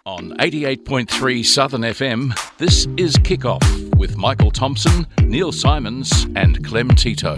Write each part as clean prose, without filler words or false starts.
On 88.3 Southern FM, this is Kickoff with Michael Thompson, Neil Simons and Clem Tito.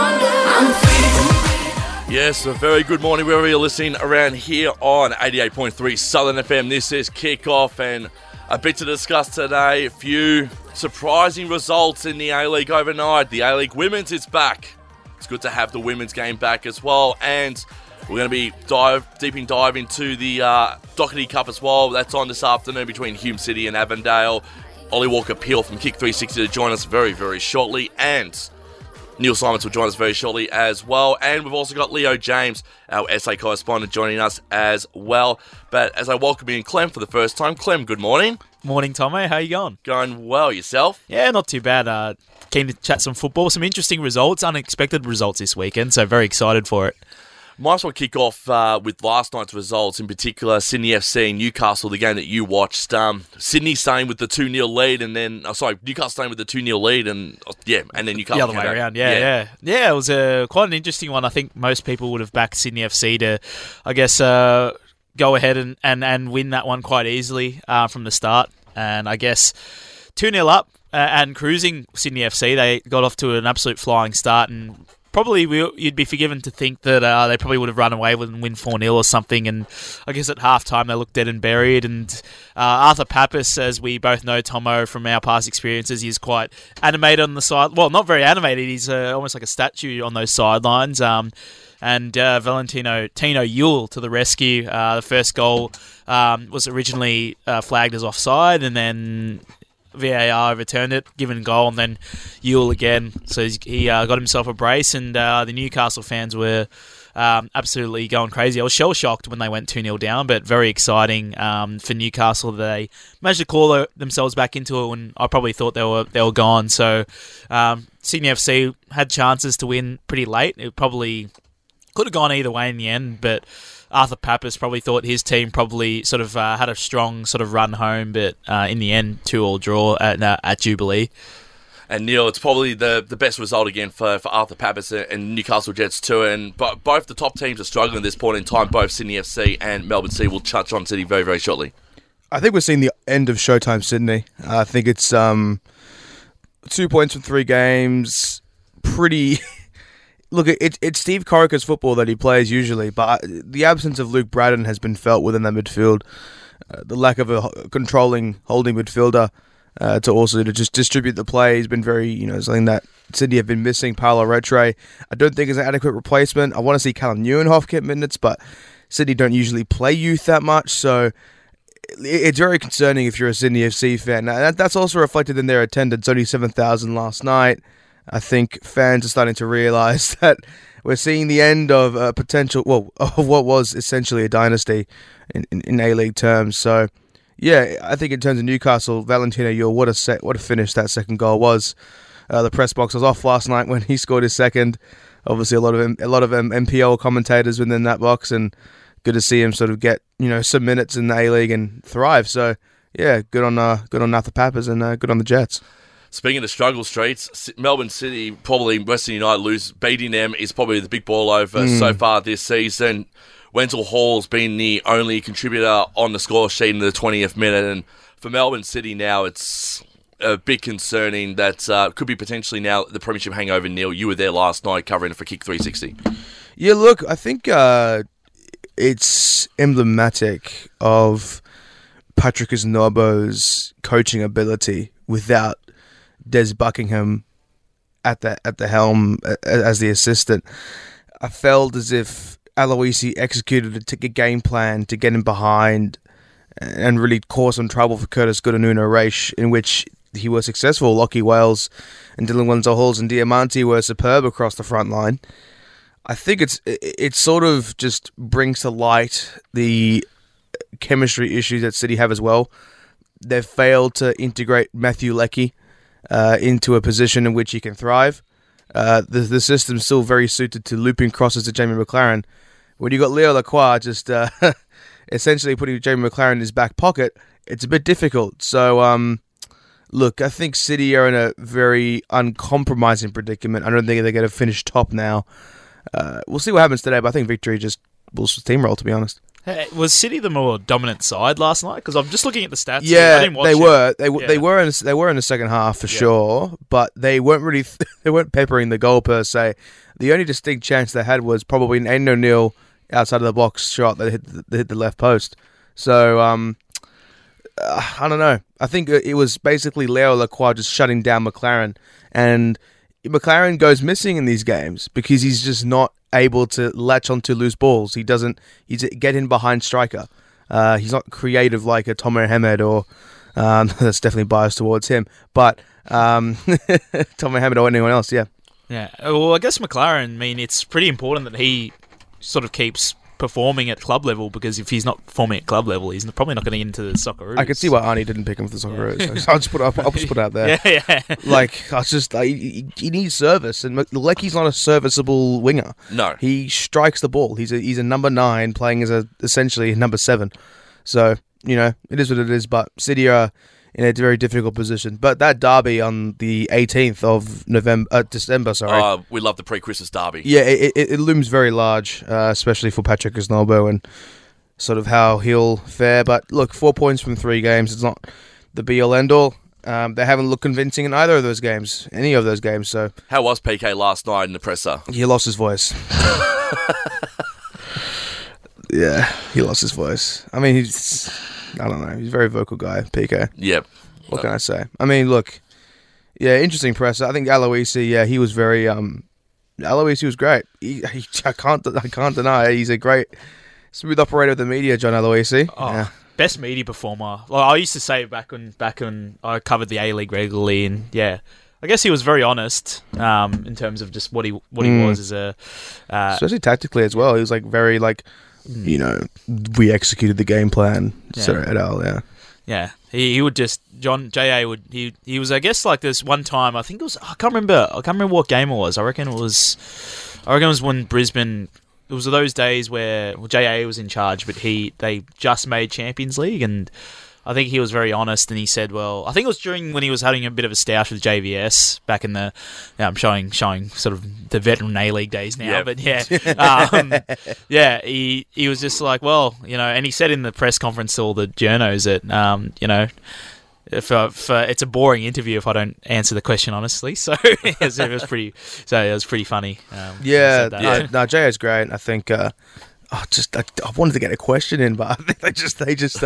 Yes, a very good morning wherever you're listening around here on 88.3 Southern FM. This is Kickoff and a bit to discuss today. A few surprising results in the A-League overnight. The A-League Women's is back. It's good to have the women's game back as well. And we're going to be dive into the Doherty Cup as well. That's on this afternoon between Hume City and Avondale. Ollie Walker-Peel from Kick 360 to join us very, very shortly. And Neil Simons will join us very shortly as well. And we've also got Leo James, our SA correspondent, joining us as well. But as I welcome in Clem for the first time. Clem, good morning. Morning, Tommy. How you going? Going well. Yourself? Yeah, not too bad. Keen to chat some football. Some interesting results, unexpected results this weekend. So very excited for it. Might as well kick off with last night's results, in particular Sydney FC and Newcastle, the game that you watched. Sydney staying with the 2-0 lead, and then Newcastle staying with the 2-0 lead, and then Newcastle the other way around. Yeah. It was quite an interesting one. I think most people would have backed Sydney FC to, I guess, go ahead and win that one quite easily from the start. And I guess 2-0 up and cruising Sydney FC, they got off to an absolute flying start, and probably you'd be forgiven to think that they probably would have run away with and win 4-0 or something. And I guess at half-time they looked dead and buried. And Arthur Pappas, as we both know, Tomo, from our past experiences, he's quite animated on the side. Well, not very animated. He's almost like a statue on those sidelines. And Valentino Tino Yule to the rescue. The first goal was originally flagged as offside, and then VAR overturned it, given goal, and then Yule again. So he got himself a brace, and the Newcastle fans were absolutely going crazy. I was shell-shocked when they went 2-0 down, but very exciting for Newcastle. They managed to call themselves back into it when I probably thought they were gone. So Sydney FC had chances to win pretty late. It probably could have gone either way in the end, but Arthur Pappas probably thought his team probably sort of had a strong sort of run home, but in the end, 2-2 draw at Jubilee. And Neil, it's probably the best result again for Arthur Pappas and Newcastle Jets too. But both the top teams are struggling at this point in time. Both Sydney FC and Melbourne City will touch on City very, very shortly. I think we're seeing the end of Showtime Sydney. I think it's 2 points from 3 games. Pretty... Look, it's Steve Corica's football that he plays usually, but the absence of Luke Braddon has been felt within that midfield. The lack of a controlling, holding midfielder to also to just distribute the play has been very, something that Sydney have been missing. Paolo Retre, I don't think is an adequate replacement. I want to see Callum Neuenhoff get minutes, but Sydney don't usually play youth that much, so it's very concerning if you're a Sydney FC fan. Now, that's also reflected in their attendance, only 7,000 last night. I think fans are starting to realise that we're seeing the end of a potential, of what was essentially a dynasty in A-League terms. So, yeah, I think in terms of Newcastle, Valentino Yule, what a finish that second goal was. The press box was off last night when he scored his second. Obviously, a lot of MPL commentators within that box, and good to see him sort of get some minutes in the A-League and thrive. So, yeah, good on Arthur Pappas and good on the Jets. Speaking of struggle streets, Melbourne City, probably Western United beating them is probably the big ball over so far this season. Wenzel Hall's been the only contributor on the score sheet in the 20th minute, and for Melbourne City now, it's a bit concerning that could be potentially now the premiership hangover. Neil, you were there last night covering it for Kick 360. Yeah, look, I think it's emblematic of Patrick Isnobo's coaching ability without Des Buckingham at the helm as the assistant. I felt as if Aloisi executed a game plan to get him behind and really cause some trouble for Curtis Good and Nuno Reis, in which he was successful. Lockie Wales and Dylan Wenzel-Halls and Diamanti were superb across the front line. I think it sort of just brings to light the chemistry issues that City have as well. They've failed to integrate Matthew Leckie into a position in which he can thrive. The system's still very suited to looping crosses to Jamie McLaren. When you got Leo Lacroix just essentially putting Jamie McLaren in his back pocket, it's a bit difficult. So, look, I think City are in a very uncompromising predicament. I don't think they're going to finish top now. We'll see what happens today, but I think victory just will steamroll, to be honest. Hey, was City the more dominant side last night? Because I'm just looking at the stats. Yeah, I didn't watch they it. were. They Yeah. were in the second half for sure, but they weren't really. They weren't peppering the goal per se. The only distinct chance they had was probably an Aiden O'Neill outside of the box shot that hit the left post. So I don't know. I think it was basically Leo Lacroix just shutting down McLaren, and McLaren goes missing in these games because he's just not able to latch onto loose balls. He's a get in behind striker. He's not creative like a Tomer Hamed or that's definitely biased towards him. But Tomer Hamed or anyone else, yeah. Yeah. Well, I guess McLaren, I mean, it's pretty important that he sort of keeps performing at club level, because if he's not performing at club level, he's probably not going to get into the Socceroos. I can see why Arnie didn't pick him for the Socceroos. So I'll just put it out there. Yeah. Like, I was just he needs service, and Lecky's not a serviceable winger. No. He strikes the ball. He's a number 9 playing as essentially number 7. So, it is what it is. But City are in a very difficult position. But that derby on the 18th of December, sorry. We love the pre-Christmas derby. Yeah, it looms very large, especially for Patrick Osnalbo and sort of how he'll fare. But look, 4 points from 3 games. It's not the be-all, end-all. They haven't looked convincing in either of those games, any of those games. So How was PK last night in the presser? he lost his voice. Yeah, he lost his voice. I mean, I don't know. He's a very vocal guy, PK. Yep. What can I say? I mean, look, yeah, interesting presser. I think Aloisi, yeah, he was very. Aloisi was great. I can't deny it. He's a great smooth operator of the media, John Aloisi. Oh, Yeah. best media performer. Like I used to say back when I covered the A-League regularly, and yeah, I guess he was very honest in terms of just what he was as a. Especially tactically as well. He was like very like, we executed the game plan. Yeah. So et al. Yeah. Yeah, he would just J.A. would he was, I guess, like this one time. I think it was, I can't remember what game it was. I reckon it was when Brisbane. It was those days where J.A. was in charge, but they just made Champions League, and I think he was very honest, and he said, well, I think it was during when he was having a bit of a stoush with JVS back in the. I'm showing sort of the veteran A-League days now, Yeah. but yeah, he was just like, well, and he said in the press conference to all the journos that, if it's a boring interview if I don't answer the question honestly. So it was pretty funny. Yeah, he said that. no, J.A.'s great. I think. I wanted to get a question in, but I think they just because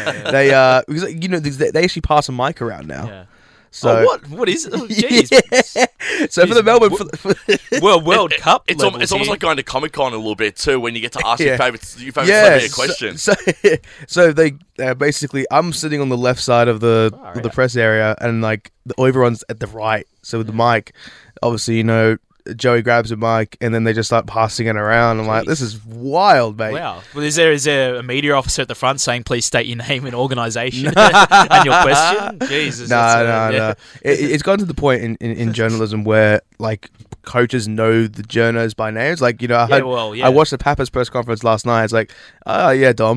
they actually pass a mic around now. Yeah. So what is it? Oh, jeez. So for the Melbourne, World Cup. It's almost like going to Comic-Con a little bit too, when you get to ask your favourite celebrity a question. So they basically, I'm sitting on the left side of the press area, and like everyone's at the right. So with the mic, obviously Joey grabs a mic and then they just start passing it around. I'm like, this is wild, mate. Wow. Well, is there a media officer at the front saying, please state your name and organisation and your question? Jesus. No. It's gotten to the point in journalism where like coaches know the journos by names. Like, I watched the Papas press conference last night. It's like, oh yeah, Dom,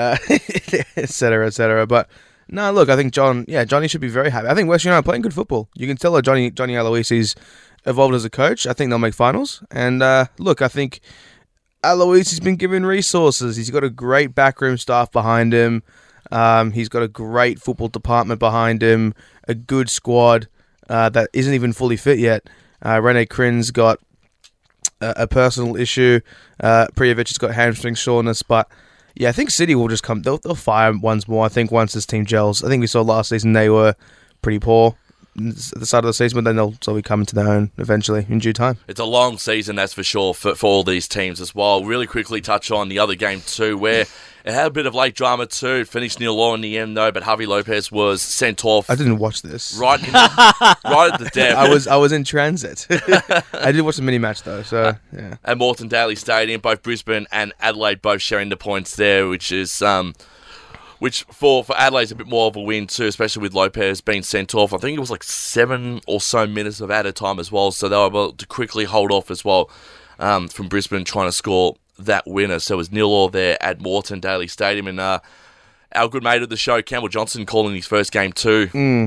et cetera, et cetera. But no, look, I think Johnny should be very happy. I think West United are playing good football. You can tell that Johnny Aloisi's evolved as a coach. I think they'll make finals. And look, I think Aloisi's been given resources. He's got a great backroom staff behind him. He's got a great football department behind him. A good squad that isn't even fully fit yet. Rene Krin's got a personal issue. Prijovic has got hamstring soreness. But yeah, I think City will just come. They'll fire once more. I think once this team gels. I think we saw last season they were pretty poor at the start of the season, but then they'll probably come into their own eventually in due time. It's a long season, that's for sure, for all these teams as well. Really quickly touch on the other game too, where it had a bit of late drama too. It finished 0-0 in the end though, but Javi Lopez was sent off. I didn't watch this. Right at the death. I was in transit. I did watch the mini match though, so yeah. At Moreton Daly Stadium, both Brisbane and Adelaide both sharing the points there, which is which for Adelaide's a bit more of a win too, especially with Lopez being sent off. I think it was like 7 or so minutes of added time as well, so they were able to quickly hold off as well from Brisbane trying to score that winner. So it was 0-0 there at Moreton Daly Stadium, and our good mate of the show, Campbell Johnson, calling his first game too.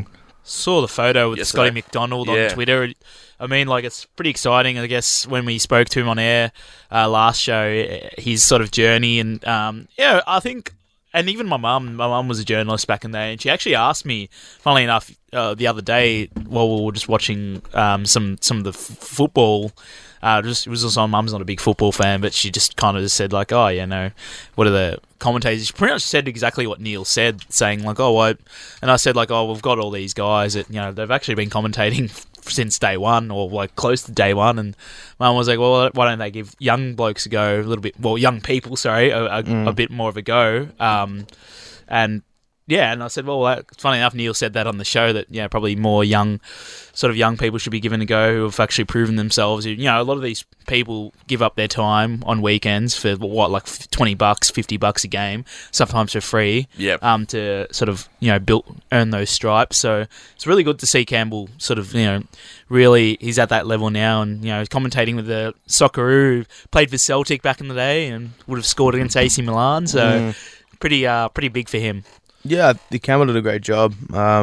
Saw the photo with Yesterday. Scotty McDonald Yeah. on Twitter. I mean, like, it's pretty exciting. I guess when we spoke to him on air last show, his sort of journey, and I think, and even my mum was a journalist back in the day, and she actually asked me, funnily enough, the other day while we were just watching some of the football. It was also, my mum's not a big football fan, but she just kind of just said, like, oh, yeah, no, what are the commentators? She pretty much said exactly what Neil said, saying, like, oh, what? And I said, like, oh, we've got all these guys that, they've actually been commentating since day one, or, like, close to day one. And Mum was like, well, why don't they give young blokes a go, a little bit, well, young people, sorry, a bit more of a go. And I said, well, funny enough, Neil said that on the show, that probably more young people should be given a go who have actually proven themselves. A lot of these people give up their time on weekends for like $20, $50 a game, sometimes for free. Yep. To sort of earn those stripes. So it's really good to see Campbell sort of really, he's at that level now, and commentating with the Socceroo, who played for Celtic back in the day and would have scored against AC Milan. So pretty big for him. Yeah, the Campbell did a great job.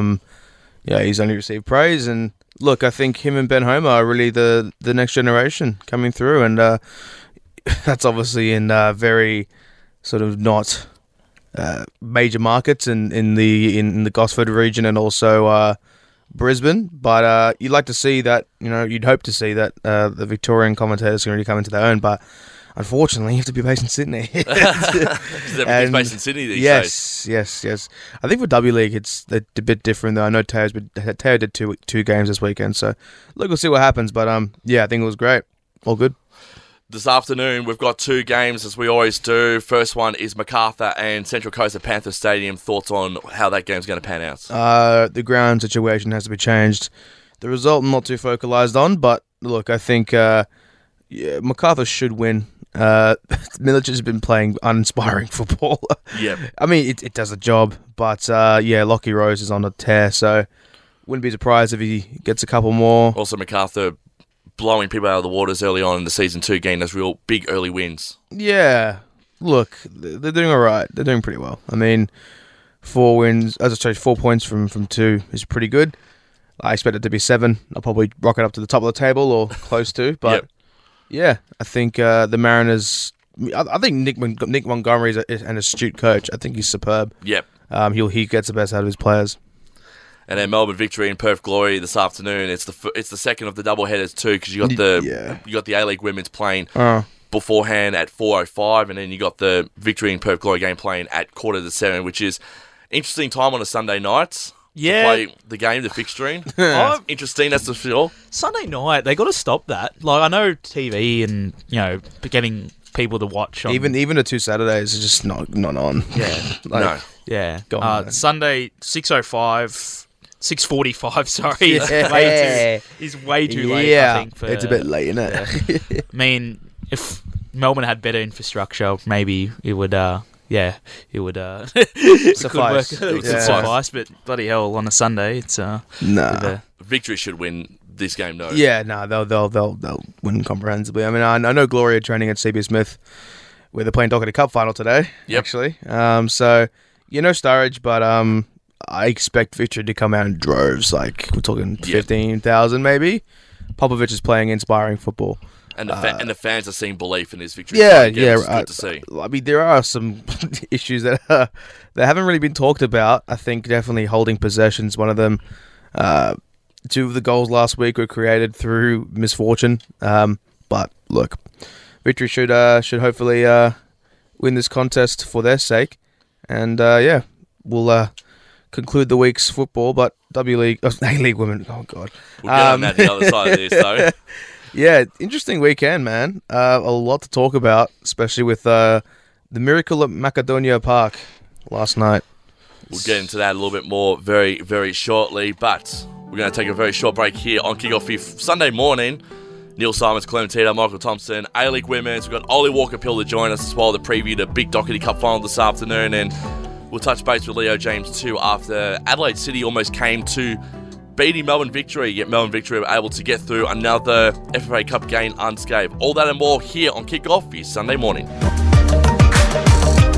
He's only received praise, and look, I think him and Ben Homer are really the next generation coming through, and that's obviously in very sort of not major markets in the Gosford region and also Brisbane. But you'd like to see that, you'd hope to see that the Victorian commentators can really come into their own, but unfortunately, you have to be based in Sydney. Everything's based in Sydney these days. Yes. I think for W League, it's a bit different, though. I know Teo did two games this weekend, so look, we'll see what happens. But I think it was great. All good. This afternoon, we've got two games, as we always do. First one is MacArthur and Central Coast at Panther Stadium. Thoughts on how that game's going to pan out? The ground situation has to be changed. The result I'm not too focalised on, but look, I think MacArthur should win. Milic has been playing uninspiring football. Yep. I mean, it does the job, but Lockie Rose is on a tear, so wouldn't be surprised if he gets a couple more. Also, MacArthur blowing people out of the waters early on in the season 2 game. Those real big early wins. Yeah, look, they're doing all right. They're doing pretty well. I mean, 4 wins, 4 points from 2 is pretty good. I expect it to be 7. I'll probably rocket up to the top of the table or close to, but. Yep. Yeah, I think the Mariners. I think Nick Montgomery is an astute coach. I think he's superb. Yep. He gets the best out of his players. And then Melbourne victory in Perth Glory this afternoon. It's the second of the double headers too, because you got the A-League women's playing beforehand at 4:05, and then you got the victory in Perth Glory game playing at 6:45, which is interesting time on a Sunday night. Yeah. To play the game, the fixturing. Interesting, that's for sure. Sunday night, they got to stop that. Like, I know TV and, getting people to watch on... Even the 2 Saturdays is just not on. Yeah. No. Yeah. Go on, Sunday, 6:05... 6:45, sorry. Is way too late, I think. It's a bit late, isn't it? I mean, if Melbourne had better infrastructure, maybe it would... it would suffice. It would suffice, but bloody hell, on a Sunday, it's Victory should win this game, though. Yeah, no, they'll win comprehensively. I mean, I know Glory are training at CB Smith, where they're playing Doherty Cup final today. Yep. Actually, so Sturridge, but I expect Victory to come out in droves. Like we're talking 15,000 maybe. Popovich is playing inspiring football. And the fans are seeing belief in this victory. It's good to see. I mean, there are some issues that haven't really been talked about. I think definitely holding possession's one of them. 2 of the goals last week were created through misfortune. But look, Victory should hopefully win this contest for their sake. And we'll conclude the week's football. But A-League women, oh God. We'll get on that the other side of this, though. Yeah, interesting weekend, man. A lot to talk about, especially with the miracle at Macedonia Park last night. We'll get into that a little bit more very, very shortly, but we're going to take a very short break here on Kickoff here Sunday morning. Neil Simons, Clementine, Michael Thompson, A-League Women's. We've got Ollie Walker-Pill to join us as well to preview the big Doherty Cup final this afternoon, and we'll touch base with Leo James too after Adelaide City almost came to beating Melbourne Victory, yet Melbourne Victory were able to get through another FFA Cup game unscathed. All that and more here on Kickoff for Sunday morning.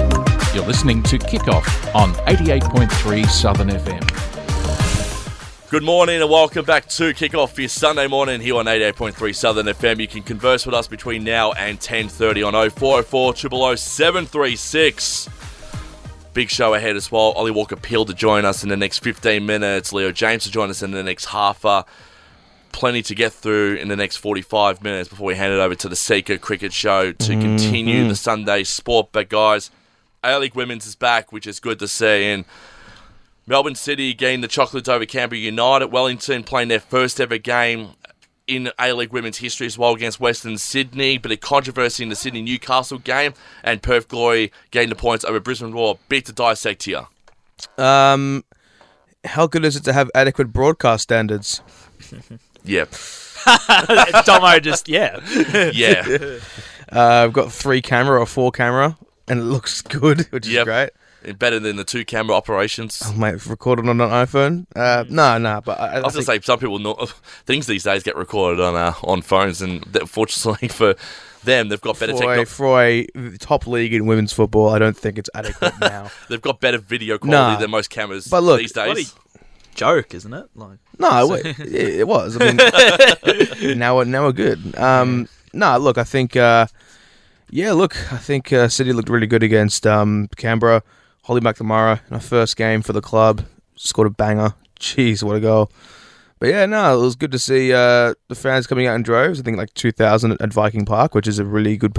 You're listening to Kickoff on 88.3 Southern FM. Good morning and welcome back to Kickoff for your Sunday morning here on 88.3 Southern FM. You can converse with us between now and 10:30 on 0404 000 736. Big show ahead as well. Ollie Walker-Peel to join us in the next 15 minutes. Leo James to join us in the next half. Plenty to get through in the next 45 minutes before we hand it over to the Seeker Cricket Show to continue the Sunday sport. But guys, A-League Women's is back, which is good to see. And Melbourne City gained the chocolates over Canberra United. Wellington playing their first ever game in A-League Women's history as well against Western Sydney. Bit of controversy in the Sydney-Newcastle game. And Perth Glory gained the points over Brisbane Roar. Bit to dissect here. How good is it to have adequate broadcast standards? Yep. Tomo just, yeah. Yeah. I've got 3 camera or 4 camera, and it looks good, which is great. Better than the 2 camera operations. Oh, mate, recorded on an iPhone? No, but I was going to say, some people know things these days get recorded on phones, and fortunately for them, they've got better technology. For a top league in women's football, I don't think it's adequate now. They've got better video quality than most cameras these days. Joke, isn't it? It was. I mean, now we're good. Look, I think, I think City looked really good against Canberra. Holly McNamara in her first game for the club scored a banger. Jeez, what a goal! But yeah, it was good to see the fans coming out in droves. I think like 2,000 at Viking Park, which is a really good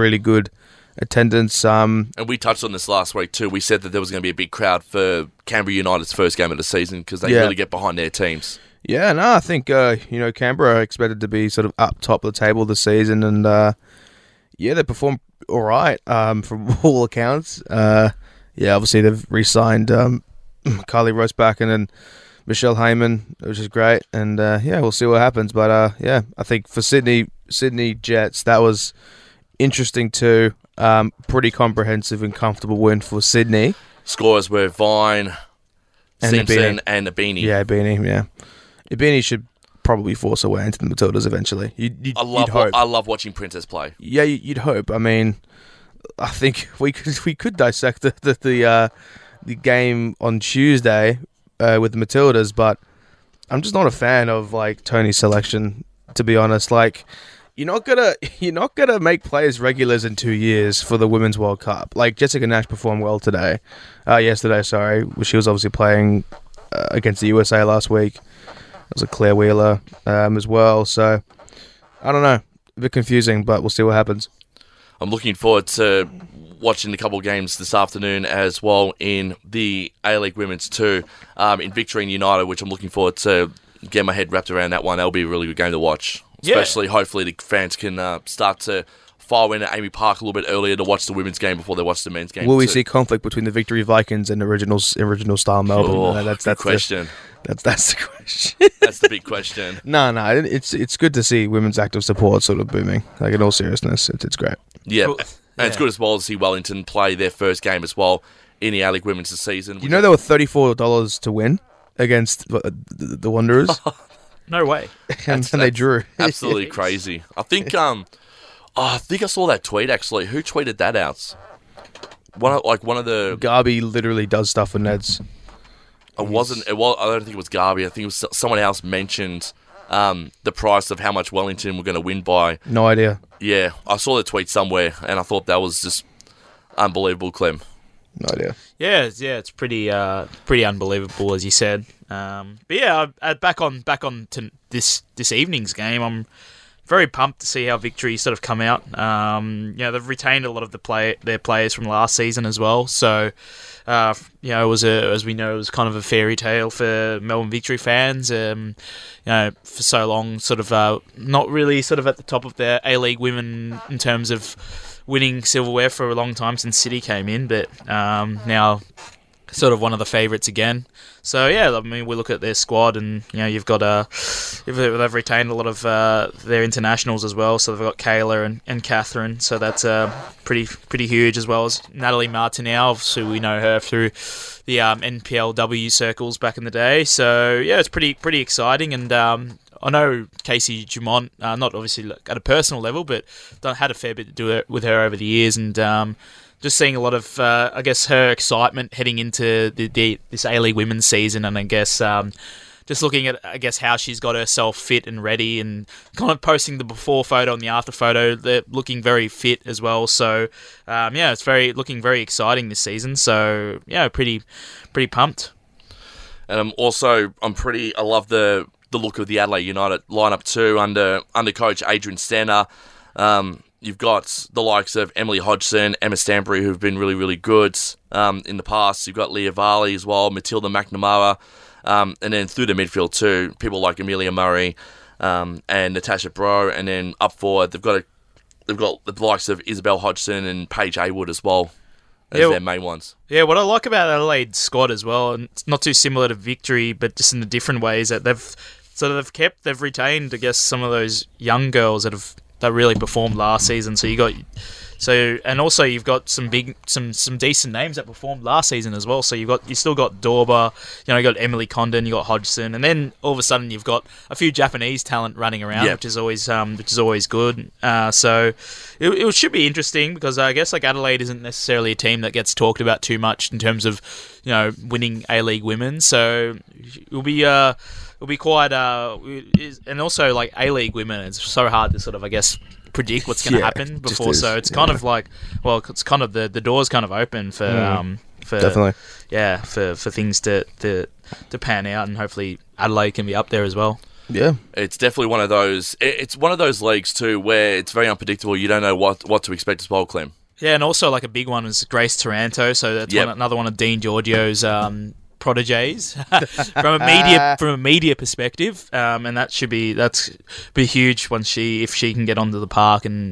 attendance. And we touched on this last week too. We said that there was going to be a big crowd for Canberra United's first game of the season because they really get behind their teams. Yeah, I think Canberra are expected to be sort of up top of the table this season, and they performed all right from all accounts. Obviously they've re-signed Kylie Roseback and then Michelle Heyman, which is great, and we'll see what happens. But I think for Sydney Jets, that was interesting too. Pretty comprehensive and comfortable win for Sydney. Scores were Vine, Simpson, and Abini. Yeah, Abini. Yeah, Abini should probably force her way into the Matildas eventually. I love watching Princess play. Yeah, you'd hope. I mean, I think we could dissect the game on Tuesday with the Matildas, but I'm just not a fan of like Tony's selection, to be honest. Like, you're not gonna make players regulars in 2 years for the Women's World Cup. Like Jessica Nash performed well yesterday. Sorry, she was obviously playing against the USA last week. It was a Claire Wheeler as well. So I don't know, a bit confusing, but we'll see what happens. I'm looking forward to watching a couple of games this afternoon as well in the A-League Women's too, in Victorine United, which I'm looking forward to get my head wrapped around that one. That'll be a really good game to watch. Especially, hopefully, the fans can start to file in at Amy Park a little bit earlier to watch the women's game before they watch the men's game. Will we see conflict between the Victory Vikings and original style Melbourne? That's the question. That's the question. That's the big question. No, it's good to see women's active support sort of booming. Like, in all seriousness, it's great. Yeah, and it's good as well to see Wellington play their first game as well in the A-League Women's this season. You know there were $34 to win against the Wanderers? No way. and they drew. Absolutely crazy. I think I saw that tweet actually. Who tweeted that out? One of the Garby literally does stuff for Neds. I don't think it was Garby. I think it was someone else mentioned the price of how much Wellington were going to win by. No idea. Yeah, I saw the tweet somewhere, and I thought that was just unbelievable, Clem. No idea. Yeah, it's pretty unbelievable, as you said. But yeah, back on to this evening's game. I'm very pumped to see how Victory sort of come out. They've retained a lot of their players from last season as well. So, it was as we know, it was kind of a fairy tale for Melbourne Victory fans. For so long, sort of not really sort of at the top of their A-League women in terms of winning silverware for a long time since City came in, but now sort of one of the favourites again. So yeah, I mean, we look at their squad, and you've got they've retained a lot of their internationals as well. So they've got Kayla and Catherine. So that's pretty huge, as well as Natalie Martinez, so we know her through the NPLW circles back in the day. So yeah, it's pretty exciting, and I know Casey Dumont, not obviously at a personal level, but had a fair bit to do with her over the years, and just seeing a lot of, her excitement heading into this A-League women's season, and I guess just looking at, I guess, how she's got herself fit and ready, and kind of posting the before photo and the after photo. They're looking very fit as well. So, it's looking very exciting this season. So, pretty pumped. And I love the look of the Adelaide United lineup too under coach Adrian Stenner. You've got the likes of Emily Hodgson, Emma Stanbury, who've been really, really good in the past. You've got Leah Varley as well, Matilda McNamara, and then through the midfield too, people like Amelia Murray and Natasha Bro, and then up forward they've got the likes of Isabel Hodgson and Paige Haywood as well as their main ones. Yeah, what I like about Adelaide's squad as well, and it's not too similar to Victory, but just in the different ways that they've retained, I guess, some of those young girls that really performed last season. And also you've got some decent names that performed last season as well. So you still got Dorba, you got Emily Condon, you got Hodgson, and then all of a sudden you've got a few Japanese talent running around, which is always good. So it should be interesting, because I guess like Adelaide isn't necessarily a team that gets talked about too much in terms of winning A-League women. So it'll be quite and also like A-League women, it's so hard to sort of, I guess, predict what's going to happen before. So it's kind of like, well, it's kind of the door's kind of open for definitely, for things to pan out, and hopefully Adelaide can be up there as well. Yeah, it's definitely one of those. It's one of those leagues too where it's very unpredictable. You don't know what to expect as well, Clem. Yeah, and also like a big one was Grace Taranto. So that's another one of Dean Giorgio's proteges from a media perspective, and that's be huge if she can get onto the park and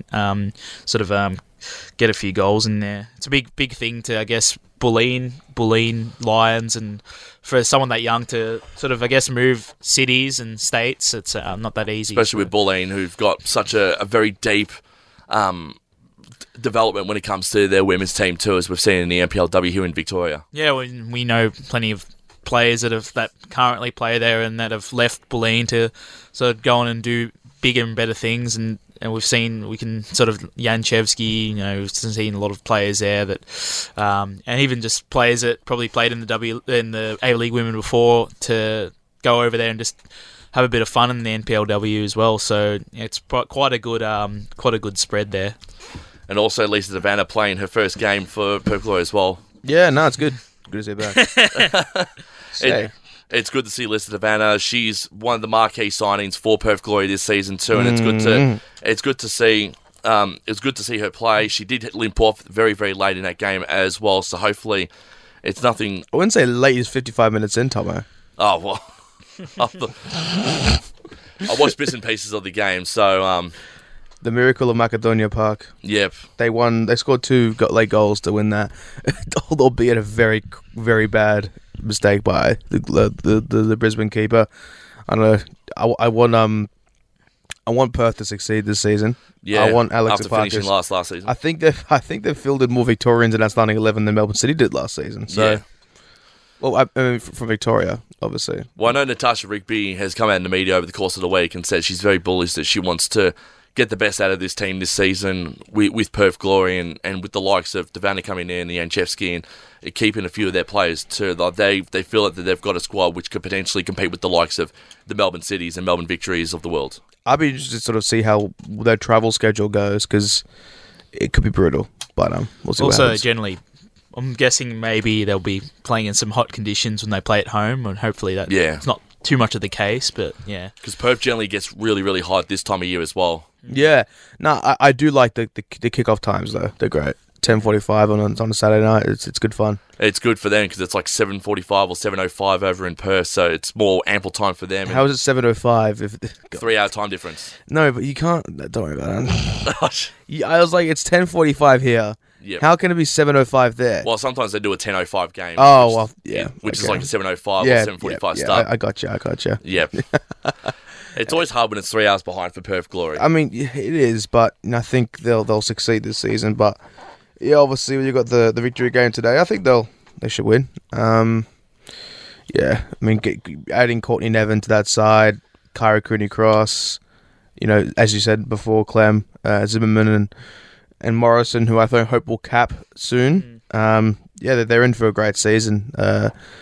get a few goals in there. It's a big thing to, I guess, bullying Lions, and for someone that young to sort of, I guess, move cities and states, it's not that easy. Especially with Bulleen, who've got such a very deep development when it comes to their women's team too, as we've seen in the NPLW here in Victoria. Yeah, we know plenty of players that currently play there and that have left Bulleen to sort of go on and do bigger and better things, and we can sort of Yanchevsky, we've seen a lot of players there that, and even just players that probably played in the A-League women before, to go over there and just have a bit of fun in the NPLW as well. So it's quite a good spread there. And also Lisa Savannah playing her first game for Perth Glory as well. Yeah, no, it's good. Good to see her back. It's good to see Lisa Savannah. She's one of the marquee signings for Perth Glory this season too, and it's good to see. It's good to see her play. She did limp off very, very late in that game as well. So hopefully, it's nothing. I wouldn't say late is 55 minutes in, Tomo. Oh well, I watched bits and pieces of the game, so. The miracle of Macedonia Park. Yep. They won. They scored 2 late goals to win that, albeit a very, very bad mistake by the Brisbane keeper. I don't know. I want Perth to succeed this season. Yeah. I want Alex after finishing last season. I think they've fielded more Victorians in that starting 11 than Melbourne City did last season. So. Yeah. Well, I mean, from Victoria, obviously. Well, I know Natasha Rigby has come out in the media over the course of the week and said she's very bullish that she wants to get the best out of this team this season with Perth Glory and with the likes of Davana coming in, the Yanchevsky, and keeping a few of their players too. Like they feel that they've got a squad which could potentially compete with the likes of the Melbourne Cities and Melbourne Victories of the world. I'd be interested to sort of see how their travel schedule goes, because it could be brutal. But we'll see. Also, what happens. Generally, I'm guessing maybe they'll be playing in some hot conditions when they play at home, and hopefully it's not too much of the case, but yeah. Because Perth generally gets really, really hot this time of year as well. Yeah. No, I do like the kickoff times, though. They're great. 10:45 on a Saturday night. It's good fun. It's good for them because it's like 7:45 or 7:05 over in Perth, so it's more ample time for them. How is it 7:05? 3-hour time difference. No, but you can't. Don't worry about it. I was like, it's 10:45 here. Yep. How can it be 7:05 there? Well, sometimes they do a 10:05 game. Oh, well, yeah. Which is like a 7:05 or 7:45 start. I got you. Yep. It's always hard when it's 3 hours behind for Perth Glory. I mean, it is, but I think they'll succeed this season. But yeah, obviously, when you got the victory game today, I think they should win. Yeah, I mean, adding Courtney Nevin to that side, Kyra Cooney-Cross, as you said before, Clem, Zimmerman and Morrison, who I hope will cap soon. Yeah, they're in for a great season.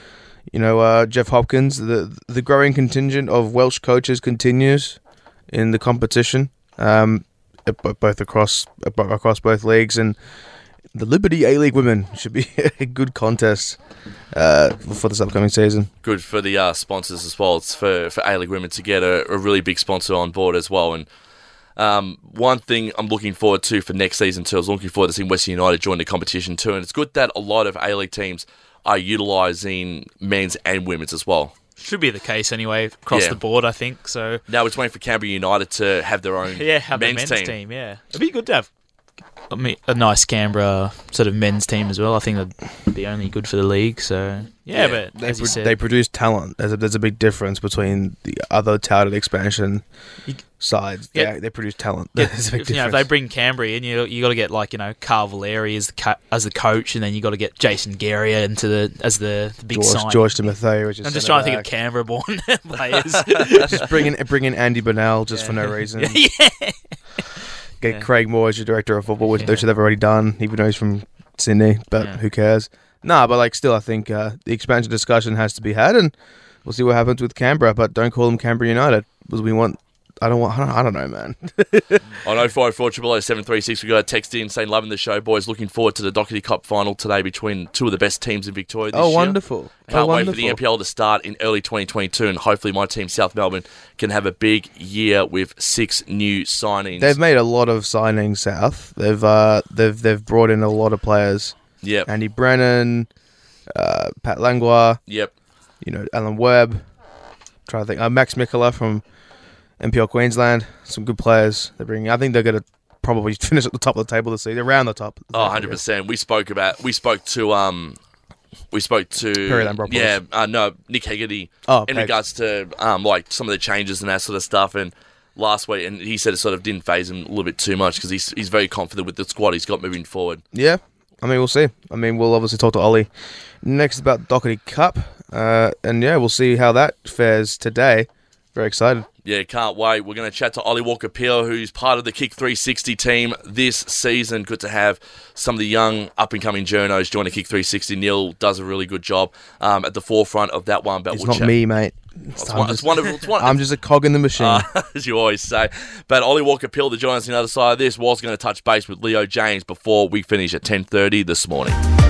Jeff Hopkins. The growing contingent of Welsh coaches continues in the competition, both across both leagues, and the Liberty A-League women should be a good contest for this upcoming season. Good for the sponsors as well. It's for A-League women to get a really big sponsor on board as well. And one thing I'm looking forward to for next season too, I was looking forward to seeing Western United join the competition too. And it's good that a lot of A-League teams are utilising men's and women's as well. Should be the case anyway, across the board, I think. So now it's waiting for Canberra United to have their own men's team. Yeah, it'd be good to have a nice Canberra sort of men's team as well. I think that'd be only good for the league. So but as you said, they produce talent. There's a big difference between the other touted expansion sides. They produce talent. There's a big difference. If they bring Canberra in, you got to get Carl Valeri as the coach, and then you got to get Jason Guerrier as the big sign. George Timotheo. I'm just trying to think of Canberra-born players. Just bring in Andy Burnell just for no reason. Get Craig Moore as your director of football, which they've already done, even though he's from Sydney, but who cares? But still, I think the expansion discussion has to be had, and we'll see what happens with Canberra, but don't call them Canberra United, because I don't know, man. On 0444 736, we got a text in saying, loving the show, boys. Looking forward to the Doherty Cup final today between two of the best teams in Victoria this year. Wonderful. Can't wait for the NPL to start in early 2022, and hopefully my team, South Melbourne, can have a big year with 6 new signings. They've made a lot of signings, South. They've brought in a lot of players. Yep. Andy Brennan, Pat Langlois. Yep. Alan Webb. Trying to think. Max Mikola from NPL Queensland, some good players they're bringing. I think they're going to probably finish at the top of the table this season, around the top. 100%. We spoke to Perry Lambropoulos. Nick Hegarty in Peg. regards to some of the changes and that sort of stuff. And last week, and he said it sort of didn't faze him a little bit too much because he's very confident with the squad he's got moving forward. Yeah, we'll see. We'll obviously talk to Ollie next about Doherty Cup, and we'll see how that fares today. Very excited. Yeah, can't wait. We're going to chat to Ollie Walker-Peel, who's part of the Kick 360 team this season. Good to have some of the young up-and-coming journos join the Kick 360. Neil does a really good job at the forefront of that one. But it's not me, mate. It's wonderful. I'm just a cog in the machine. As you always say. But Ollie Walker-Peel, to join us on the other side of this, was going to touch base with Leo James before we finish at 10:30 this morning.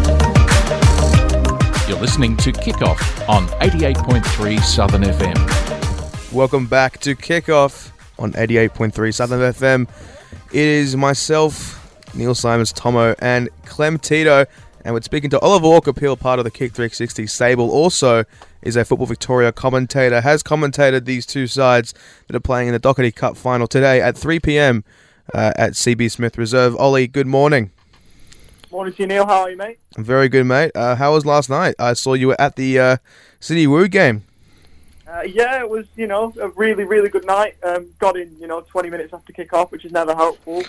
You're listening to Kickoff on 88.3 Southern FM. Welcome back to Kickoff on 88.3 Southern FM. It is myself, Neil Simons, Tomo, and Clem Tito, and we're speaking to Oliver Walker-Peel, part of the Kick 360 stable. Also is a Football Victoria commentator, has commentated these two sides that are playing in the Doherty Cup final today at 3 p.m. At CB Smith Reserve. Ollie, good morning. Morning to you, Neil. How are you, mate? I'm very good, mate. How was last night? I saw you were at the City Woo game. It was, a really, really good night. Got in, 20 minutes after kick-off, which is never helpful.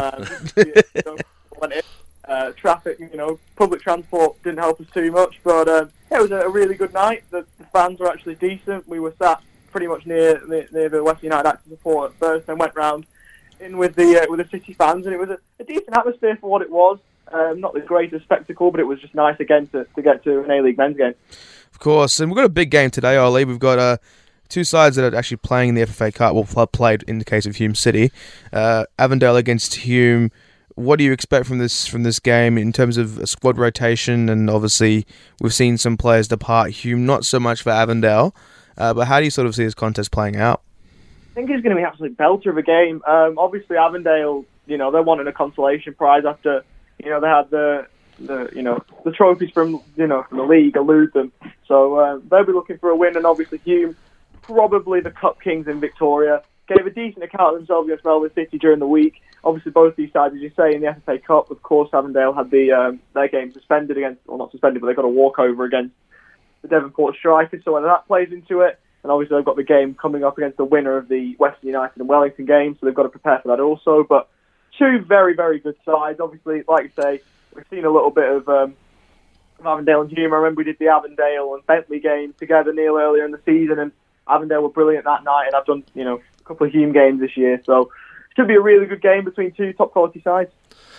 Traffic, public transport didn't help us too much, but it was a really good night. The fans were actually decent. We were sat pretty much near the Western United active support at first, and went round in with the City fans, and it was a decent atmosphere for what it was. Not the greatest spectacle, but it was just nice again to get to an A-League men's game. Of course, and we've got a big game today, Ollie. We've got two sides that are actually playing in the FFA Cup. Well, played in the case of Hume City. Avondale against Hume. What do you expect from this game in terms of a squad rotation? And obviously, we've seen some players depart. Hume, not so much for Avondale. But how do you sort of see this contest playing out? I think it's going to be an absolute belter of a game. Obviously, Avondale, they wanted a consolation prize after, they had the trophies from the league elude them. So they'll be looking for a win, and obviously Hume, probably the Cup Kings in Victoria, gave a decent account of themselves against Melbourne City during the week. Obviously both these sides, as you say, in the FFA Cup, of course, Avondale had their game suspended not suspended, but they got a walkover against the Devonport Strikers, so whether that plays into it, and obviously they've got the game coming up against the winner of the Western United and Wellington game, so they've got to prepare for that also. But two very, very good sides. Obviously, like you say, we've seen a little bit of Avondale and Hume. I remember we did the Avondale and Bentley game together, Neil, earlier in the season, and Avondale were brilliant that night, and I've done a couple of Hume games this year, so it should be a really good game between two top quality sides.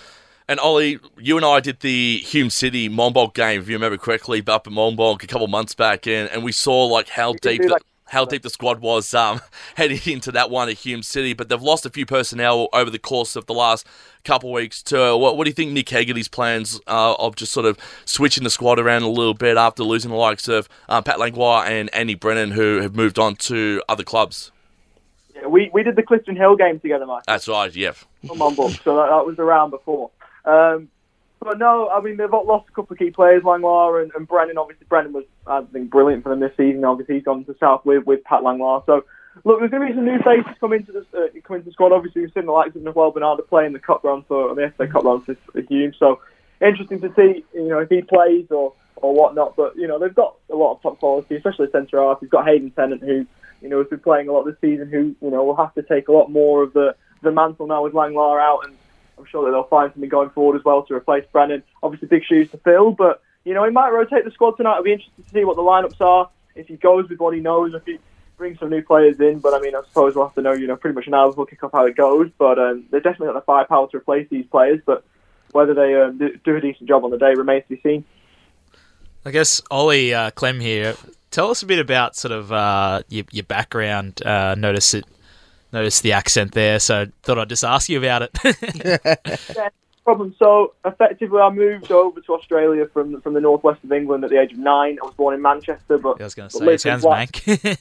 And Ollie, you and I did the Hume City Monbulk game, if you remember correctly, up at Monbulk a couple of months back, and we saw like how deep the squad was heading into that one at Hume City. But they've lost a few personnel over the course of the last couple of weeks too. What do you think Nick Hegarty's plans of just sort of switching the squad around a little bit after losing the likes of Pat Langlois and Andy Brennan, who have moved on to other clubs? Yeah, we did the Clifton Hill game together, Mike. That's right, yeah. On Monbulk, so that was the round before. But no, I mean, they've lost a couple of key players, Langlois and Brennan. Obviously, Brennan was, I think, brilliant for them this season. Obviously, he's gone to South with Pat Langlois. So, look, there's going to be some new faces come into the squad. Obviously, we've seen the likes of Noel Bernardo play in the Cup run for the FA Cup run for Hume. So, interesting to see, if he plays or whatnot. But, they've got a lot of top quality, especially centre half. You've got Hayden Tennant, who, has been playing a lot this season, who, will have to take a lot more of the mantle now with Langlois out, and I'm sure that they'll find something going forward as well to replace Brennan. Obviously, big shoes to fill, but, he might rotate the squad tonight. It'll be interesting to see what the lineups are, if he goes with what he knows, if he brings some new players in. But, I suppose we'll have to know, pretty much now we'll kick off how it goes. But they definitely got the firepower to replace these players, but whether they do a decent job on the day remains to be seen. I guess, Ollie, Clem here, tell us a bit about sort of your background. Notice the accent there, so thought I'd just ask you about it. Yeah, no problem. So, effectively, I moved over to Australia from the northwest of England at the age of 9. I was born in Manchester, but I was going to say, it sounds mank.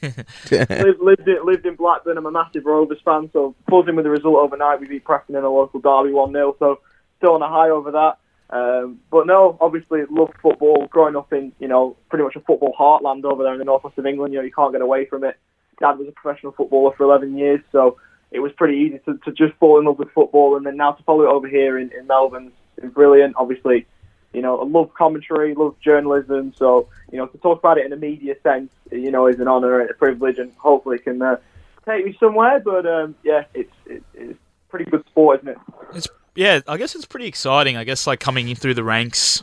lived in Blackburn. I'm a massive Rovers fan, so buzzing with the result overnight. We beat Preston in a local derby 1-0, so still on a high over that. But no, obviously, loved football. Growing up in, pretty much a football heartland over there in the northwest of England, you can't get away from it. Dad was a professional footballer for 11 years, so it was pretty easy to just fall in love with football, and then now to follow it over here in Melbourne's been brilliant. Obviously, I love commentary, love journalism, so, to talk about it in a media sense, is an honour and a privilege, and hopefully can take me somewhere, but it's pretty good sport, isn't it? Yeah, I guess it's pretty exciting. I guess, like, coming in through the ranks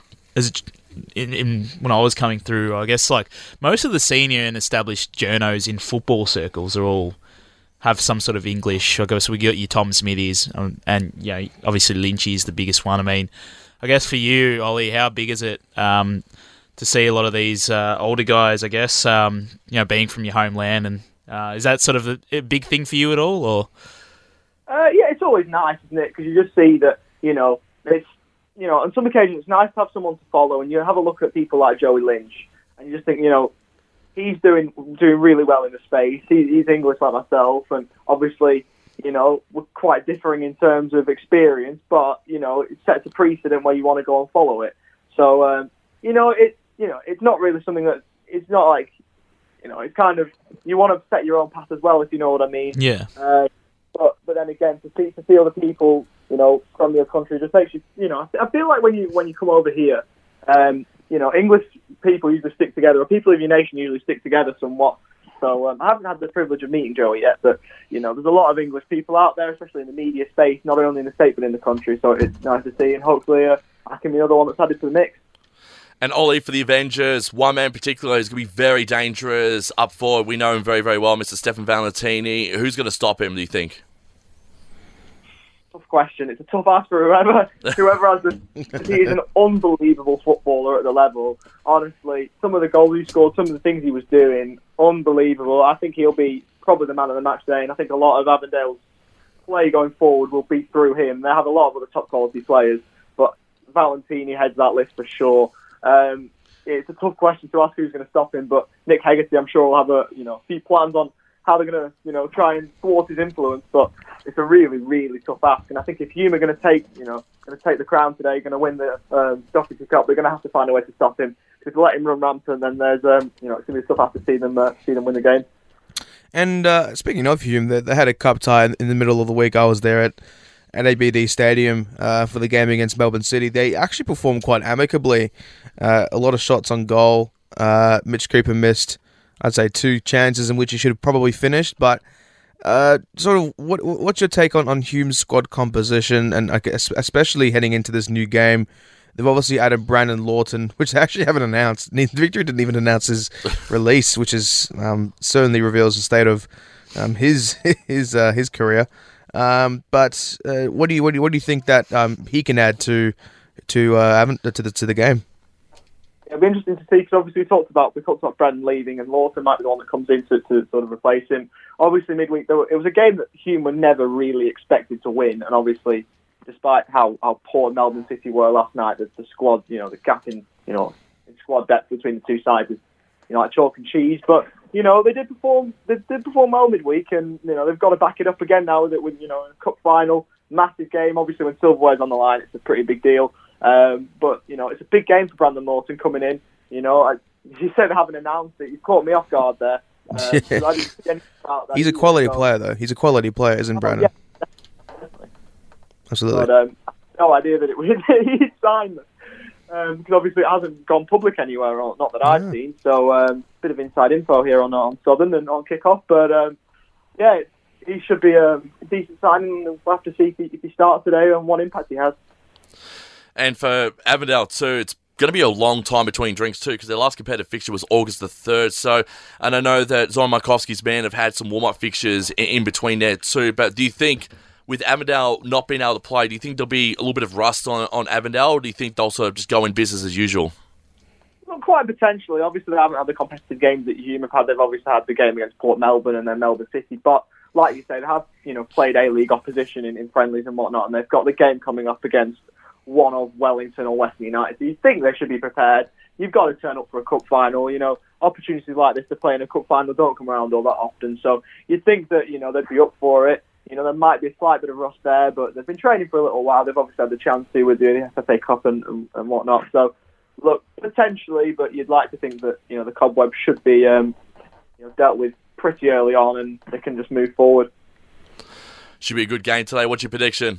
in when I was coming through, I guess, like, most of the senior and established journos in football circles are all have some sort of English. I guess we got your Tom Smithies, and obviously Lynchy is the biggest one. I mean, I guess for you, Ollie, how big is it to see a lot of these older guys? I guess being from your homeland, and is that sort of a big thing for you at all, or? Yeah, it's always nice, isn't it? Because you just see that, it's, on some occasions it's nice to have someone to follow, and you have a look at people like Joey Lynch, and you just think, he's doing really well in the space. He's English like myself, and obviously, we're quite differing in terms of experience, but, it sets a precedent where you want to go and follow it. So, it's not really something that, it's not like, it's kind of, you want to set your own path as well, if you know what I mean. Yeah. But then again, to see other people, from your country just makes you, I feel like when you come over here, English people usually stick together, or people of your nation usually stick together somewhat. So I haven't had the privilege of meeting Joey yet, but, there's a lot of English people out there, especially in the media space, not only in the state but in the country. So it's nice to see, and hopefully I can be another one that's added to the mix. And Ollie, for the Avengers, one man in particular is going to be very dangerous up forward. We know him very, very well, Mr. Stefan Valentini. Who's going to stop him, do you think? Tough question. It's a tough ask for whoever has this. He is an unbelievable footballer at the level. Honestly, some of the goals he scored, some of the things he was doing, unbelievable. I think he'll be probably the man of the match today, and I think a lot of Avondale's play going forward will be through him. They have a lot of other top quality players, but Valentini heads that list for sure. It's a tough question to ask who's going to stop him, but Nick Hegarty, I'm sure, will have a few plans on how they're going to try and thwart his influence. But it's a really, really tough ask, and I think if Hume are going to take the crown today, going to win the Doherty Cup, they're going to have to find a way to stop him. Because let him run rampant, then there's it's going to be tough after see them win the game. And speaking of Hume, they had a cup tie in the middle of the week. I was there at ABD Stadium for the game against Melbourne City. They actually performed quite amicably. A lot of shots on goal. Mitch Cooper missed, I'd say, 2 chances in which he should have probably finished. But sort of, what's your take on Hume's squad composition, and especially heading into this new game? They've obviously added Brandon Lawton, which they actually haven't announced. Victory didn't even announce his release, which is certainly reveals the state of his career. But what do you think that he can add to the game? It'll be interesting to see because obviously we talked about Brendan leaving and Lawson might be the one that comes in to sort of replace him. Obviously midweek it was a game that Hume were never really expected to win, and obviously despite how poor Melbourne City were last night, the squad, the gap in squad depth between the two sides is like chalk and cheese. But they did perform well midweek, and they've got to back it up again now with a cup final, massive game. Obviously when silverware's on the line, it's a pretty big deal. But it's a big game for Brandon Lawson coming in. You said they haven't announced it. You caught me off guard there. I didn't see anything about that. He's a quality player, though. He's a quality player, isn't Brandon? Yeah, definitely. Absolutely. But no idea that he'd signed them. Because obviously it hasn't gone public anywhere, or not that I've seen. So bit of inside info here on Southern and on kickoff. But he should be a decent signing. We'll have to see if he starts today and what impact he has. And for Avondale too, it's going to be a long time between drinks too, because their last competitive fixture was August the 3rd. So, and I know that Zoran Markovski's band have had some warm-up fixtures in between there too. But do you think, with Avondale not being able to play, do you think there'll be a little bit of rust on Avondale, or do you think they'll sort of just go in business as usual? Well, quite potentially. Obviously, they haven't had the competitive games that Hume have had. They've obviously had the game against Port Melbourne and then Melbourne City. But like you say, they have played A-League opposition in friendlies and whatnot, and they've got the game coming up against one of Wellington or Western United. So you think they should be prepared. You've got to turn up for a cup final. Opportunities like this to play in a cup final don't come around all that often. So you'd think that, they'd be up for it. There might be a slight bit of rust there, but they've been training for a little while. They've obviously had the chance to with the FFA Cup and whatnot. So, look, potentially, but you'd like to think that, the cobweb should be dealt with pretty early on and they can just move forward. Should be a good game today. What's your prediction?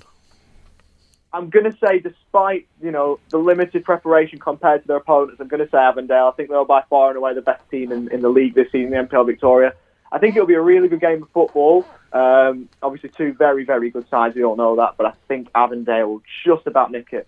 I'm going to say, despite, the limited preparation compared to their opponents, I'm going to say Avondale. I think they're by far and away the best team in the league this season, the MPL Victoria. I think it'll be a really good game of football. Obviously, two very, very good sides. We all know that. But I think Avondale will just about nick it.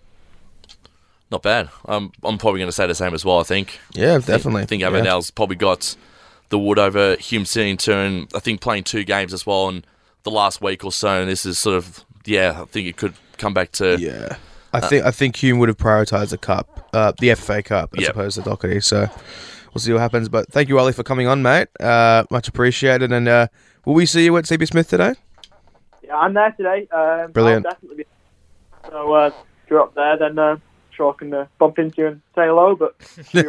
Not bad. I'm probably going to say the same as well, I think. Yeah, definitely. I think Avondale's probably got the wood over Hume City in turn. I think playing two games as well in the last week or so. And this is sort of, I think it could come back to... Yeah. I think Hume would have prioritised the cup, the FFA Cup, as opposed to Doherty. So we'll see what happens. But thank you, Ollie, for coming on, mate. Much appreciated. And will we see you at CB Smith today? Yeah, I'm there today. Brilliant. I'll definitely be. So if you're up there, then sure I can bump into you and say hello. But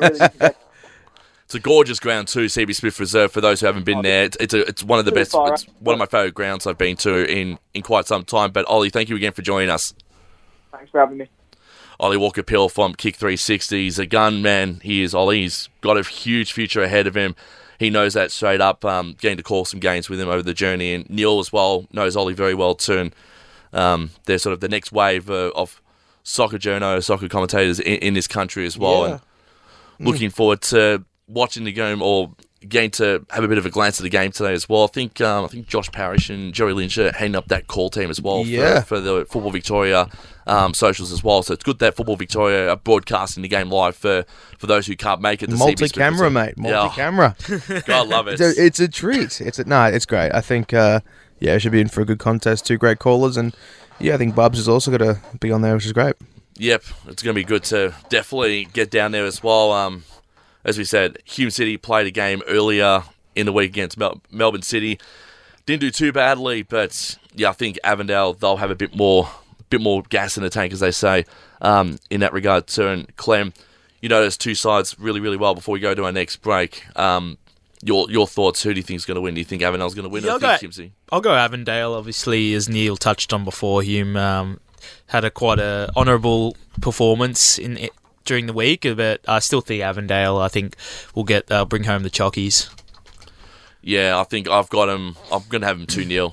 it's a gorgeous ground too, CB Smith Reserve. For those who haven't been there, it's one of the best. It's one of my favourite grounds I've been to in quite some time. But Ollie, thank you again for joining us. Thanks for having me. Ollie Walker-Pill from Kick 360. He's a gun, man. He is, Ollie. He's got a huge future ahead of him. He knows that straight up. Getting to call some games with him over the journey. And Neil as well knows Ollie very well too. And they're sort of the next wave of soccer journos, soccer commentators in this country as well. Yeah. And looking forward to watching the game, or getting to have a bit of a glance at the game today as well. I think Josh Parrish and Jerry Lynch are heading up that call team as well for the Football Victoria socials as well. So it's good that Football Victoria are broadcasting the game live for those who can't make it. Multi-camera, mate. Multi-camera. God, love it. It's a treat. It's great. I think it should be in for a good contest. Two great callers, and I think Bubs is also going to be on there, which is great. Yep, it's going to be good to definitely get down there as well. As we said, Hume City played a game earlier in the week against Melbourne City. Didn't do too badly, but I think Avondale, they'll have a bit more gas in the tank, as they say, in that regard too. And Clem, there's two sides really, really well before we go to our next break. Your thoughts, who do you think is going to win? Do you think Avondale's going to win, or do you think Hume City? I'll go Avondale, obviously, as Neil touched on before. Hume had quite a honourable performance during the week, but I still think Avondale, I think, will bring home the Chockies. Yeah, I think I've got him. I'm going to have him 2-0.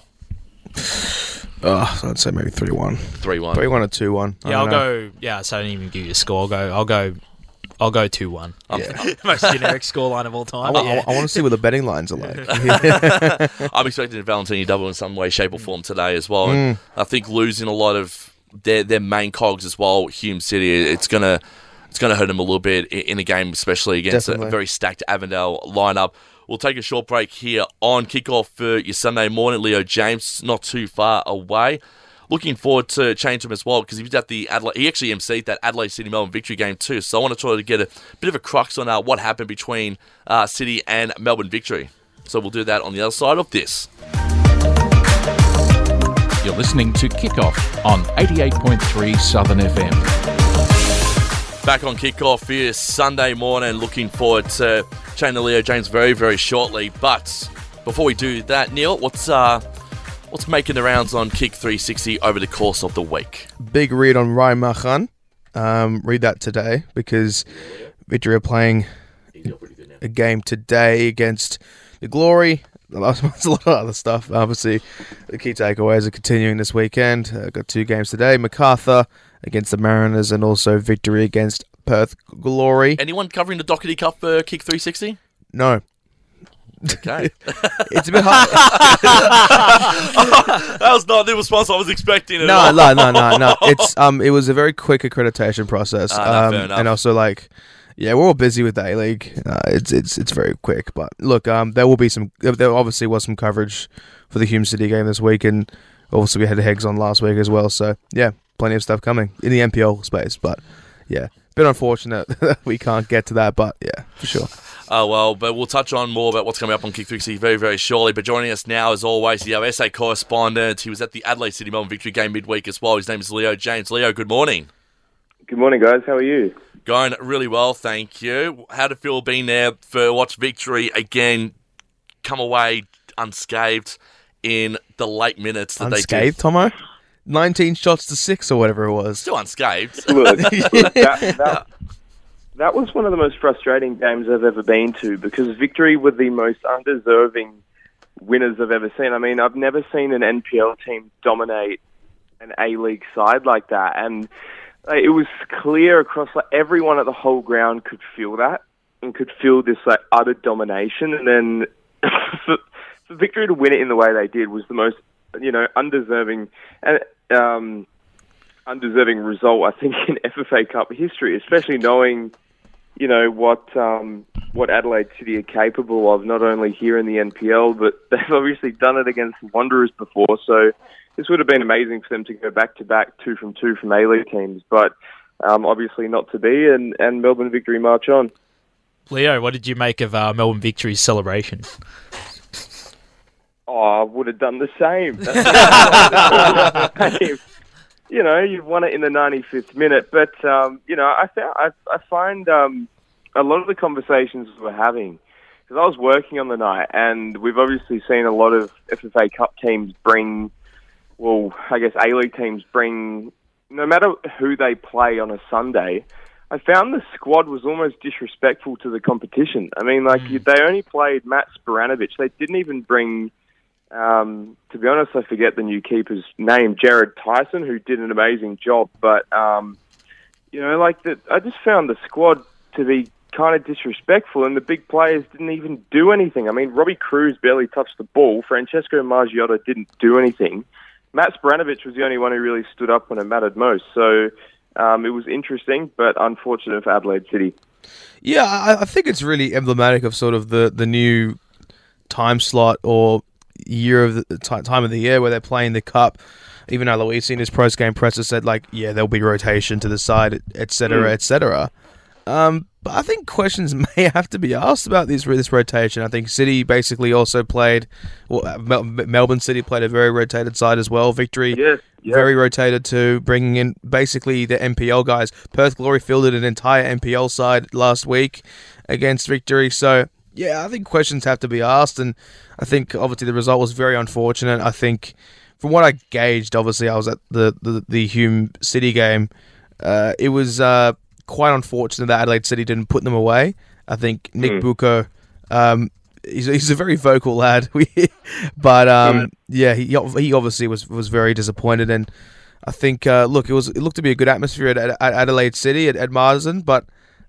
I'd say maybe 3-1. 3-1. 3-1 or 2-1. Yeah, I'll go. Yeah, so I don't even give you a score. I'll go 2-1. Yeah. Most generic scoreline of all time. I want to see what the betting lines are like. I'm expecting a Valentini double in some way, shape or form today as well. And I think losing a lot of their main cogs as well, Hume City, it's gonna it's going to hurt them a little bit in the game, especially against Definitely. a very stacked Avondale lineup. We'll take a short break here on Kickoff for your Sunday morning. Leo James, not too far away. Looking forward to chatting to him as well, because he was at the Adelaide. He actually emceed that Adelaide City Melbourne Victory game too. So I want to try to get a bit of a crux on what happened between City and Melbourne Victory. So we'll do that on the other side of this. You're listening to Kickoff on 88.3 Southern FM. Back on Kickoff here Sunday morning. Looking forward to chatting to Leo James very, very shortly. But before we do that, Neil, what's making the rounds on Kick 360 over the course of the week? Big read on Ryan Machan. Read that today because Victory are playing a game today against the Glory. There's a lot of other stuff. Obviously, the key takeaways are continuing this weekend. Got 2 games today. MacArthur against the Mariners and also Victory against Perth Glory. Anyone covering the Doherty Cup for Kick 360? No. Okay. It's a bit hard. That was not the response I was expecting at No. all. It's it was a very quick accreditation process. Fair enough. And also we're all busy with the A-League. It's very quick, but look, there obviously was some coverage for the Hume City game this week, and also we had the Hegs on last week as well. So yeah, plenty of stuff coming in the NPL space, but yeah, bit unfortunate that we can't get to that, but yeah, for sure. Oh, well, but we'll touch on more about what's coming up on Kick 360 very, very shortly. But joining us now, as always, is our SA correspondent. He was at the Adelaide City Melbourne Victory game midweek as well. His name is Leo James. Leo, good morning. Good morning, guys. How are you? Going really well, thank you. How did it feel being there for watch Victory again come away unscathed in the late minutes that Unscathed, they did? Tomo? 19 shots to 6 or whatever it was. Still unscathed. Look, that was one of the most frustrating games I've ever been to because Victory were the most undeserving winners I've ever seen. I mean, I've never seen an NPL team dominate an A-League side like that. And it was clear across everyone at the whole ground could feel that and could feel this utter domination. And then for Victory to win it in the way they did was the most, undeserving result, I think, in FFA Cup history, especially knowing, what Adelaide City are capable of, not only here in the NPL, but they've obviously done it against Wanderers before. So this would have been amazing for them to go back-to-back 2 from 2 from A-League teams, but obviously not to be, and Melbourne Victory march on. Leo, what did you make of Melbourne Victory's celebration? Oh, I would have done the same. You won it in the 95th minute, but I find a lot of the conversations we were having, because I was working on the night, and we've obviously seen a lot of FFA Cup teams bring, A-League teams bring, no matter who they play on a Sunday. I found the squad was almost disrespectful to the competition. I mean, they only played Matt Sporanovic. They didn't even bring. To be honest, I forget the new keeper's name, Jared Tyson, who did an amazing job. But, I just found the squad to be kind of disrespectful, and the big players didn't even do anything. I mean, Robbie Cruz barely touched the ball. Francesco Margiotta didn't do anything. Matt Sporanovic was the only one who really stood up when it mattered most. So it was interesting, but unfortunate for Adelaide City. Yeah, I think it's really emblematic of sort of the new time slot or year of the time of the year where they're playing the cup. Even Aloisi in his post-game presser said, there'll be rotation to the side, etc., etc. But I think questions may have to be asked about this rotation. I think City basically also played, Melbourne City played a very rotated side as well. Victory, very rotated too, bringing in basically the NPL guys. Perth Glory fielded an entire NPL side last week against Victory. So, yeah, I think questions have to be asked, and I think obviously the result was very unfortunate. I think from what I gauged, obviously I was at the Hume City game. It was quite unfortunate that Adelaide City didn't put them away. I think Nick Bucco, he's a very vocal lad, but he obviously was very disappointed, and I think it looked to be a good atmosphere at Adelaide City at Marsden, but.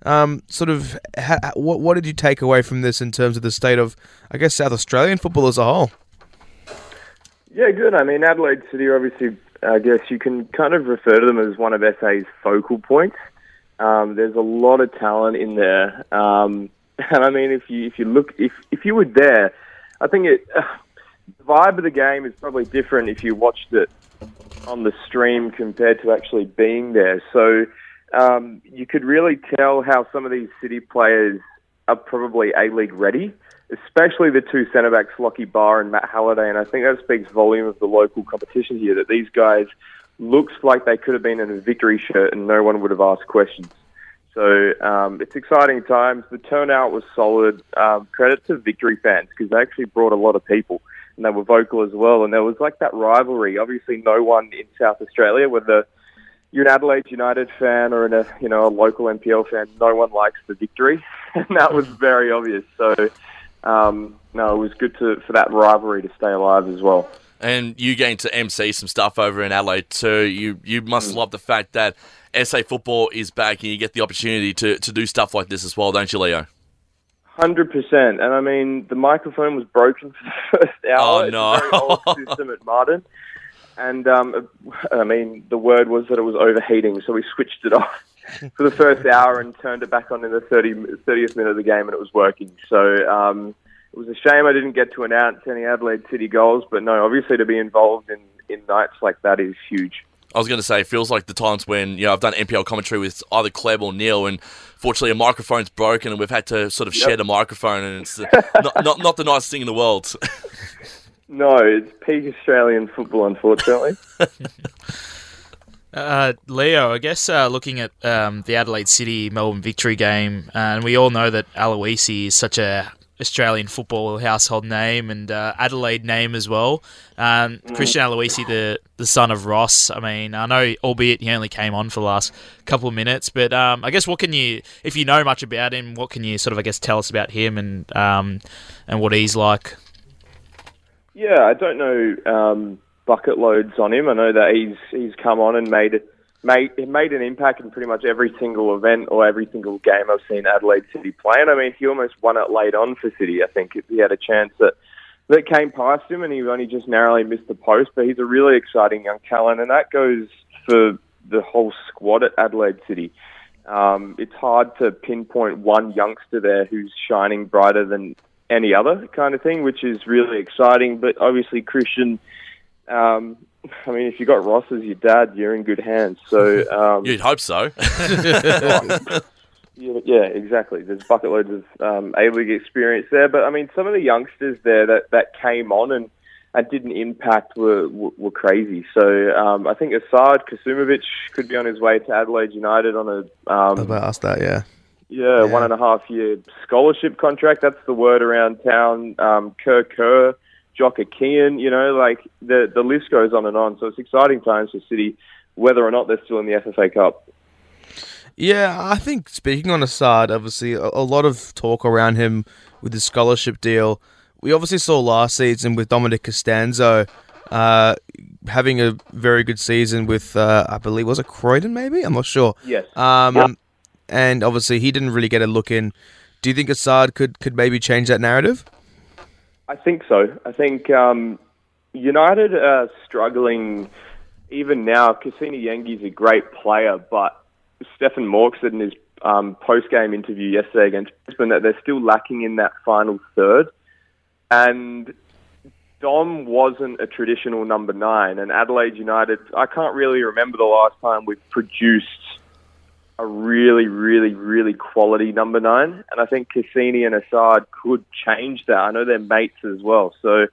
What did you take away from this in terms of the state of, I guess, South Australian football as a whole? Yeah, good. I mean, Adelaide City, obviously, I guess you can kind of refer to them as one of SA's focal points. There's a lot of talent in there, and I mean, if you were there, I think the vibe of the game is probably different if you watched it on the stream compared to actually being there. So you could really tell how some of these City players are probably A-League ready, especially the two centre-backs, Lockie Barr and Matt Halliday. And I think that speaks volume of the local competition here, that these guys looks like they could have been in a Victory shirt and no one would have asked questions. So it's exciting times. The turnout was solid. Credit to Victory fans, because they actually brought a lot of people and they were vocal as well. And there was like that rivalry. Obviously, no one in South Australia, whether you're an Adelaide United fan or a local NPL fan, no one likes the Victory, and that was very obvious. So it was good for that rivalry to stay alive as well. And you getting to MC some stuff over in Adelaide too. You must love the fact that SA football is back and you get the opportunity to do stuff like this as well, don't you, Leo? 100%. And I mean, the microphone was broken for the first hour. Oh, no. It's a very old system at Martin. And, I mean, the word was that it was overheating, so we switched it off for the first hour and turned it back on in the 30th minute of the game, and it was working. So it was a shame I didn't get to announce any Adelaide City goals, but no, obviously to be involved in nights like that is huge. I was going to say, it feels like the times when I've done NPL commentary with either Kleb or Neil, and fortunately a microphone's broken and we've had to sort of share the microphone, and it's not the nicest thing in the world. No, it's peak Australian football, unfortunately. Leo, I guess looking at the Adelaide City Melbourne Victory game, and we all know that Aloisi is such a Australian football household name and Adelaide name as well. Christian Aloisi, the son of Ross. I mean, I know, albeit he only came on for the last couple of minutes, but I guess if you know much about him, what can you sort of, I guess, tell us about him and what he's like? Yeah, I don't know bucket loads on him. I know that he's come on and made an impact in pretty much every single event or every single game I've seen Adelaide City play. And I mean, he almost won it late on for City. I think he had a chance that came past him and he only just narrowly missed the post. But he's a really exciting young talent, and that goes for the whole squad at Adelaide City. It's hard to pinpoint one youngster there who's shining brighter than any other kind of thing, which is really exciting. But obviously Christian, I mean, if you got Ross as your dad, you're in good hands. So you'd hope so. Yeah, exactly. There's bucket loads of A-League experience there. But I mean, some of the youngsters there that came on and didn't impact were crazy. So I think Asad Kasumovic could be on his way to Adelaide United on a I was about to ask that, yeah. Yeah, 1.5 year scholarship contract. That's the word around town. Kerr, Jock Kean, the list goes on and on. So it's exciting times for City, whether or not they're still in the FFA Cup. Yeah, I think speaking on Asad, obviously a lot of talk around him with the scholarship deal. We obviously saw last season with Dominic Costanzo having a very good season with, I believe, was it Croydon maybe? I'm not sure. Yes. And obviously he didn't really get a look in. Do you think Asad could maybe change that narrative? I think so. I think United are struggling even now. Cassini Yengi's a great player, but Stefan Mork said in his post-game interview yesterday against Brisbane that they're still lacking in that final third. And Dom wasn't a traditional number 9, and Adelaide United, I can't really remember the last time we've produced a really, really, really quality number 9. And I think Cassini and Asad could change that. I know they're mates as well. So,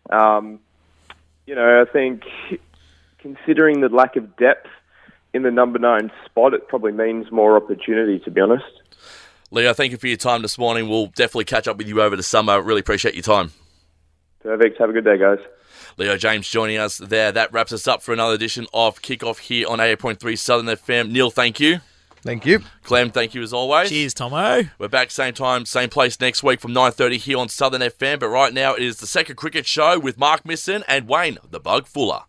I think considering the lack of depth in the number 9 spot, it probably means more opportunity, to be honest. Leo, thank you for your time this morning. We'll definitely catch up with you over the summer. Really appreciate your time. Perfect. Have a good day, guys. Leo James joining us there. That wraps us up for another edition of Kickoff here on 88.3 Southern FM. Neil, thank you. Thank you. Clem, thank you as always. Cheers, Tomo. We're back same time, same place next week from 9:30 here on Southern FM. But right now it is the Second Cricket Show with Mark Misson and Wayne the Bug Fuller.